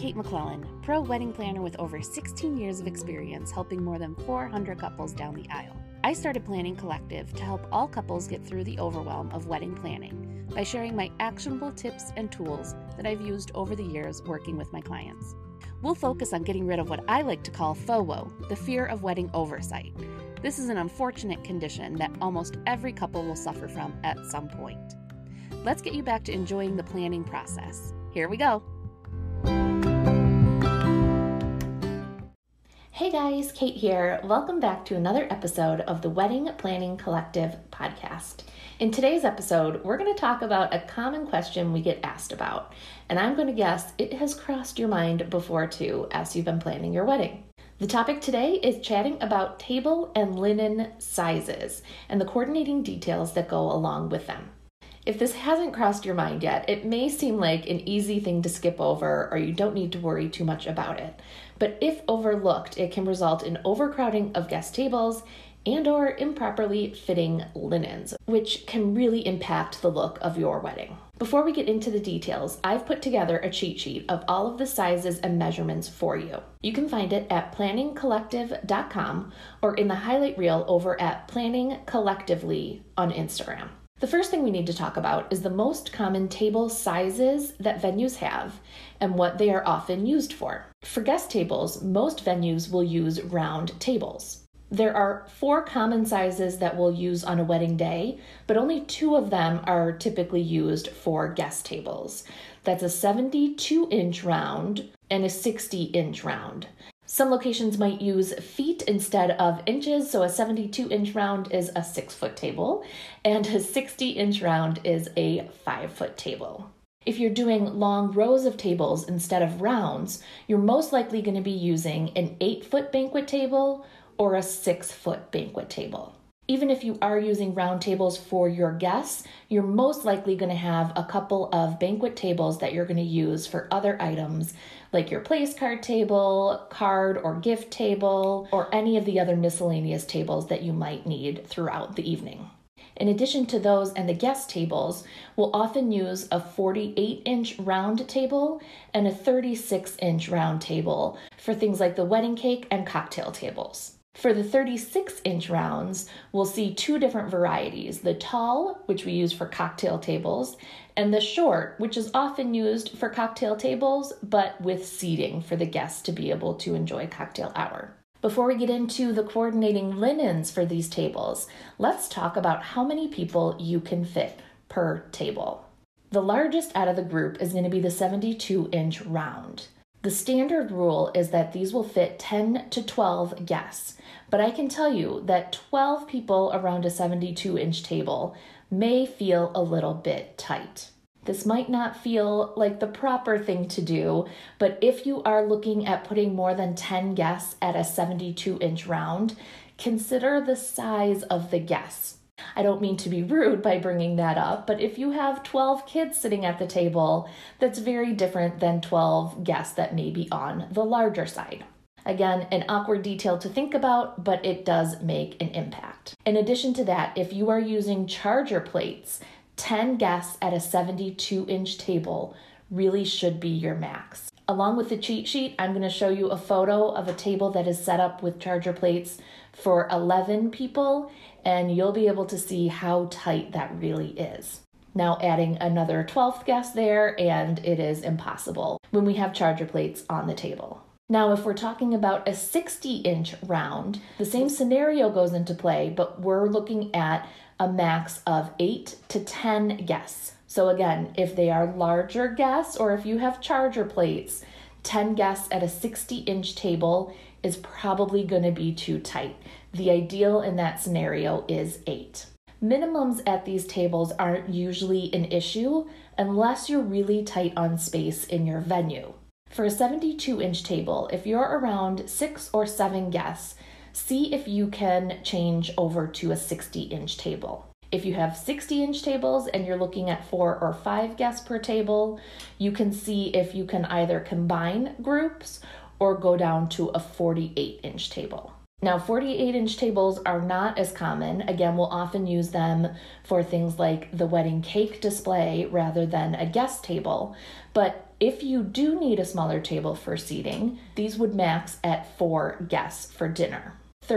Kate McClellan, pro wedding planner with over 16 years of experience helping more than 400 couples down the aisle. I started Planning Collective to help all couples get through the overwhelm of wedding planning by sharing my actionable tips and tools that I've used over the years working with my clients. We'll focus on getting rid of what I like to call FOWO, the fear of wedding oversight. This is an unfortunate condition that almost every couple will suffer from at some point. Let's get you back to enjoying the planning process. Here we go. Hey guys, Kate here. Welcome back to another episode of the Wedding Planning Collective podcast. In today's episode, we're going to talk about a common question we get asked about, and I'm going to guess it has crossed your mind before too as you've been planning your wedding. The topic today is chatting about table and linen sizes and the coordinating details that go along with them. If this hasn't crossed your mind yet, it may seem like an easy thing to skip over or you don't need to worry too much about it. But if overlooked, it can result in overcrowding of guest tables and or improperly fitting linens, which can really impact the look of your wedding. Before we get into the details, I've put together a cheat sheet of all of the sizes and measurements for you. You can find it at planningcollective.com or in the highlight reel over at Planning Collectively on Instagram. The first thing we need to talk about is the most common table sizes that venues have and what they are often used for. For guest tables, most venues will use round tables. There are 4 common sizes that we'll use on a wedding day, but only 2 of them are typically used for guest tables. That's a 72-inch round and a 60-inch round. Some locations might use feet instead of inches, so a 72-inch round is a 6-foot table, and a 60-inch round is a 5-foot table. If you're doing long rows of tables instead of rounds, you're most likely going to be using an 8-foot banquet table or a 6-foot banquet table. Even if you are using round tables for your guests, you're most likely going to have a couple of banquet tables that you're going to use for other items like your place card table, card or gift table, or any of the other miscellaneous tables that you might need throughout the evening. In addition to those and the guest tables, we'll often use a 48-inch round table and a 36-inch round table for things like the wedding cake and cocktail tables. For the 36-inch rounds, we'll see 2 different varieties, the tall, which we use for cocktail tables, and the short, which is often used for cocktail tables, but with seating for the guests to be able to enjoy cocktail hour. Before we get into the coordinating linens for these tables, let's talk about how many people you can fit per table. The largest out of the group is going to be the 72-inch round. The standard rule is that these will fit 10 to 12 guests, but I can tell you that 12 people around a 72-inch table may feel a little bit tight. This might not feel like the proper thing to do, but if you are looking at putting more than 10 guests at a 72-inch round, consider the size of the guests. I don't mean to be rude by bringing that up, but if you have 12 kids sitting at the table, that's very different than 12 guests that may be on the larger side. Again, an awkward detail to think about, but it does make an impact. In addition to that, if you are using charger plates, 10 guests at a 72-inch table really should be your max. Along with the cheat sheet, I'm going to show you a photo of a table that is set up with charger plates for 11 people, and you'll be able to see how tight that really is. Now adding another 12th guest there, and it is impossible when we have charger plates on the table. Now, if we're talking about a 60-inch round, the same scenario goes into play, but we're looking at a max of 8 to 10 guests. So again, if they are larger guests or if you have charger plates, 10 guests at a 60-inch table is probably going to be too tight. The ideal in that scenario is 8. Minimums at these tables aren't usually an issue unless you're really tight on space in your venue. For a 72-inch table, if you're around 6 or 7 guests, see if you can change over to a 60-inch table. If you have 60-inch tables and you're looking at 4 or 5 guests per table, you can see if you can either combine groups or go down to a 48-inch table. Now, 48-inch tables are not as common. Again, we'll often use them for things like the wedding cake display rather than a guest table. But if you do need a smaller table for seating, these would max at 4 guests for dinner.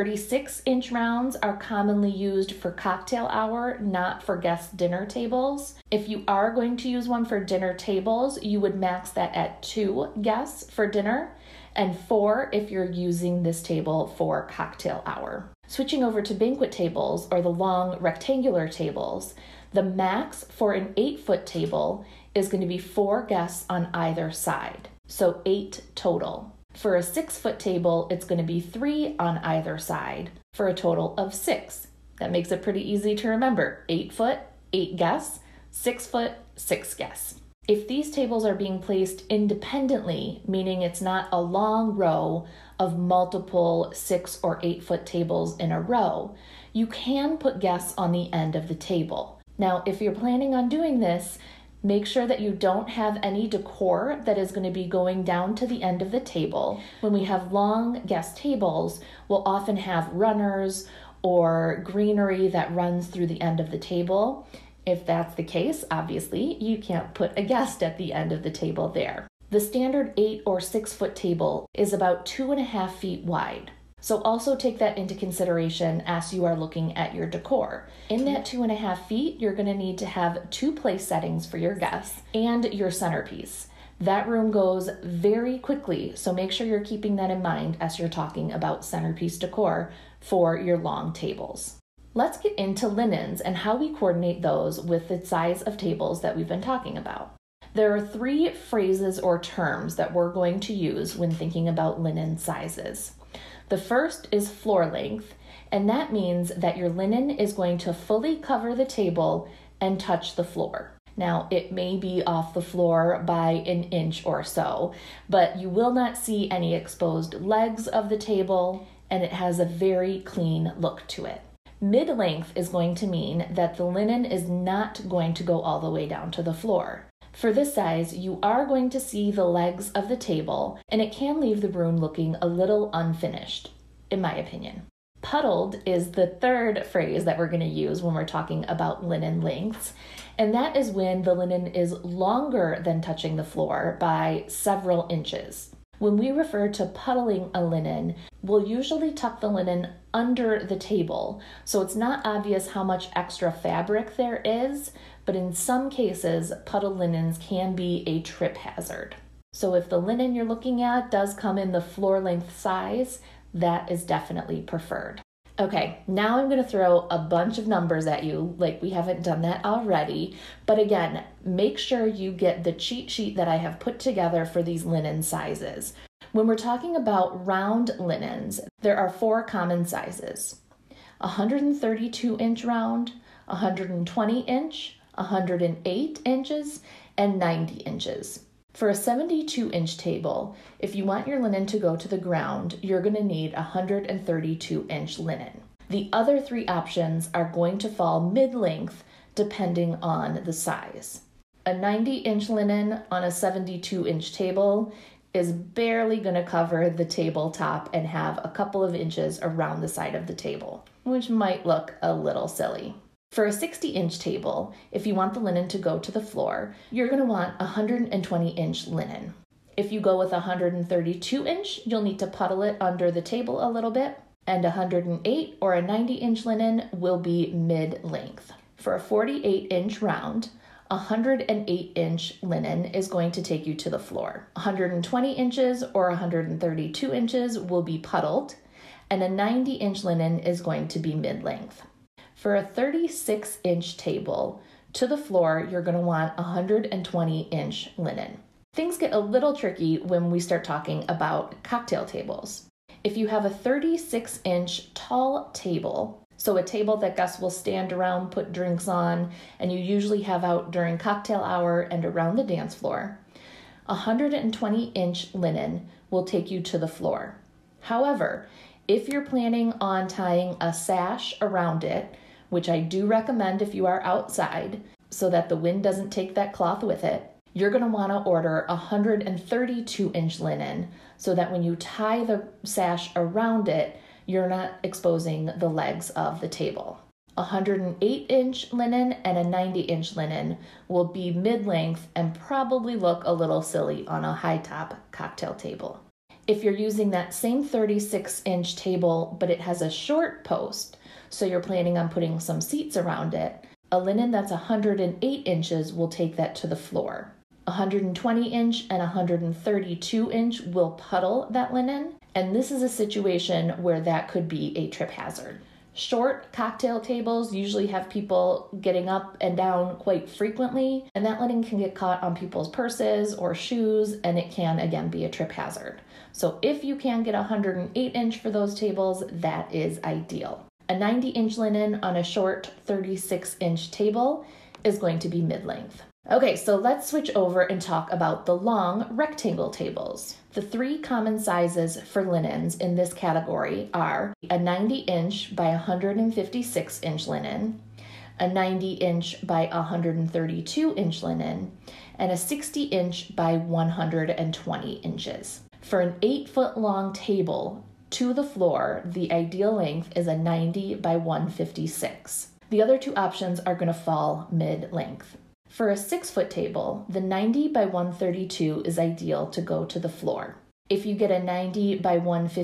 36-inch rounds are commonly used for cocktail hour, not for guest dinner tables. If you are going to use one for dinner tables, you would max that at 2 guests for dinner, and 4 if you're using this table for cocktail hour. Switching over to banquet tables or the long rectangular tables, the max for an 8-foot table is going to be 4 guests on either side, so 8 total. For a 6-foot table, it's going to be 3 on either side for a total of 6. That makes it pretty easy to remember. 8 foot, 8 guests, 6 foot, 6 guests. If these tables are being placed independently, meaning it's not a long row of multiple 6 or 8 foot tables in a row, you can put guests on the end of the table. Now, if you're planning on doing this, make sure that you don't have any decor that is going to be going down to the end of the table. When we have long guest tables, we'll often have runners or greenery that runs through the end of the table. If that's the case, obviously, you can't put a guest at the end of the table there. The standard 8 or 6 foot table is about 2.5 feet wide. So also take that into consideration as you are looking at your decor. In that 2.5 feet, you're going to need to have 2 place settings for your guests and your centerpiece. That room goes very quickly, so make sure you're keeping that in mind as you're talking about centerpiece decor for your long tables. Let's get into linens and how we coordinate those with the size of tables that we've been talking about. There are 3 phrases or terms that we're going to use when thinking about linen sizes. The first is floor length, and that means that your linen is going to fully cover the table and touch the floor. Now, it may be off the floor by an inch or so, but you will not see any exposed legs of the table, and it has a very clean look to it. Mid-length is going to mean that the linen is not going to go all the way down to the floor. For this size, you are going to see the legs of the table, and it can leave the room looking a little unfinished, in my opinion. Puddled is the third phrase that we're going to use when we're talking about linen lengths, and that is when the linen is longer than touching the floor by several inches. When we refer to puddling a linen, we'll usually tuck the linen under the table, so it's not obvious how much extra fabric there is, but in some cases, puddled linens can be a trip hazard. So if the linen you're looking at does come in the floor length size, that is definitely preferred. Okay, now I'm going to throw a bunch of numbers at you, like we haven't done that already. But again, make sure you get the cheat sheet that I have put together for these linen sizes. When we're talking about round linens, there are 4 common sizes: 132-inch round, 120-inch, 108 inches, and 90 inches. For a 72-inch table, if you want your linen to go to the ground, you're going to need 132-inch linen. The other 3 options are going to fall mid-length depending on the size. A 90-inch linen on a 72-inch table is barely going to cover the tabletop and have a couple of inches around the side of the table, which might look a little silly. For a 60-inch table, if you want the linen to go to the floor, you're going to want 120-inch linen. If you go with 132-inch, you'll need to puddle it under the table a little bit, and 108 or a 90-inch linen will be mid-length. For a 48-inch round, 108-inch linen is going to take you to the floor. 120 inches or 132 inches will be puddled, and a 90-inch linen is going to be mid-length. For a 36-inch table, to the floor, you're going to want 120-inch linen. Things get a little tricky when we start talking about cocktail tables. If you have a 36-inch tall table, so a table that guests will stand around, put drinks on, and you usually have out during cocktail hour and around the dance floor, 120-inch linen will take you to the floor. However, if you're planning on tying a sash around it, which I do recommend if you are outside so that the wind doesn't take that cloth with it, you're going to want to order 132-inch linen so that when you tie the sash around it, you're not exposing the legs of the table. 108-inch linen and a 90-inch linen will be mid-length and probably look a little silly on a high-top cocktail table. If you're using that same 36-inch table, but it has a short post, so you're planning on putting some seats around it, a linen that's 108 inches will take that to the floor. 120-inch and 132-inch will puddle that linen, and this is a situation where that could be a trip hazard. Short cocktail tables usually have people getting up and down quite frequently, and that linen can get caught on people's purses or shoes, and it can, again, be a trip hazard. So if you can get 108-inch for those tables, that is ideal. A 90-inch linen on a short 36-inch table is going to be mid-length. Okay, so let's switch over and talk about the long rectangle tables. The three common sizes for linens in this category are a 90-inch by 156-inch linen, a 90-inch by 132-inch linen, and a 60-inch by 120 inches. For an 8-foot long table to the floor, the ideal length is a 90 by 156. The other two options are going to fall mid-length. For a 6-foot table, the 90 by 132 is ideal to go to the floor. If you get a 90 by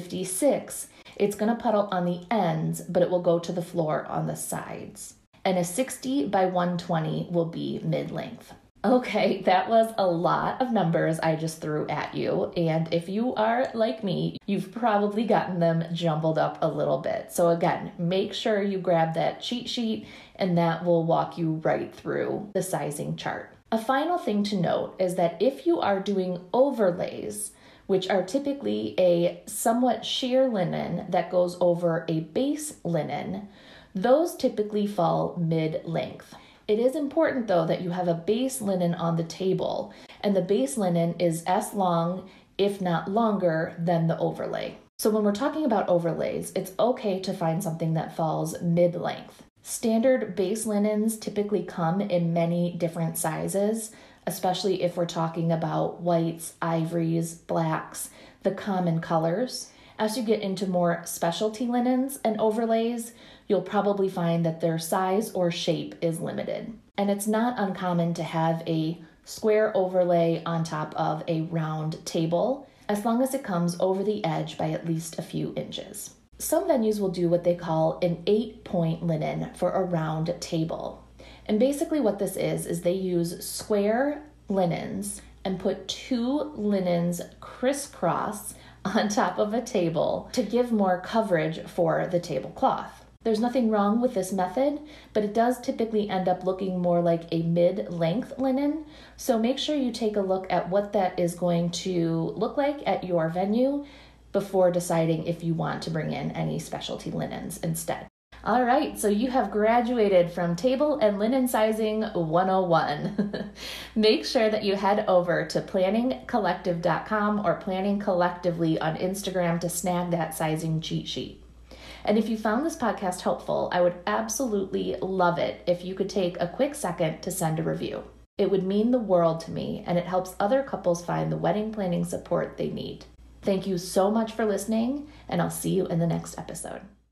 156, it's going to puddle on the ends, but it will go to the floor on the sides. And a 60 by 120 will be mid-length. Okay, that was a lot of numbers I just threw at you, and if you are like me, you've probably gotten them jumbled up a little bit. So again, make sure you grab that cheat sheet, and that will walk you right through the sizing chart. A final thing to note is that if you are doing overlays, which are typically a somewhat sheer linen that goes over a base linen, those typically fall mid-length. It is important, though, that you have a base linen on the table, and the base linen is as long, if not longer, than the overlay. So when we're talking about overlays, it's okay to find something that falls mid-length. Standard base linens typically come in many different sizes, especially if we're talking about whites, ivories, blacks, the common colors. As you get into more specialty linens and overlays, you'll probably find that their size or shape is limited. And it's not uncommon to have a square overlay on top of a round table, as long as it comes over the edge by at least a few inches. Some venues will do what they call an 8-point linen for a round table. And basically what this is they use square linens and put 2 linens crisscross on top of a table to give more coverage for the tablecloth. There's nothing wrong with this method, but it does typically end up looking more like a mid-length linen. So make sure you take a look at what that is going to look like at your venue before deciding if you want to bring in any specialty linens instead. All right, so you have graduated from Table and Linen Sizing 101. Make sure that you head over to planningcollective.com or Planning Collectively on Instagram to snag that sizing cheat sheet. And if you found this podcast helpful, I would absolutely love it if you could take a quick second to send a review. It would mean the world to me, and it helps other couples find the wedding planning support they need. Thank you so much for listening, and I'll see you in the next episode.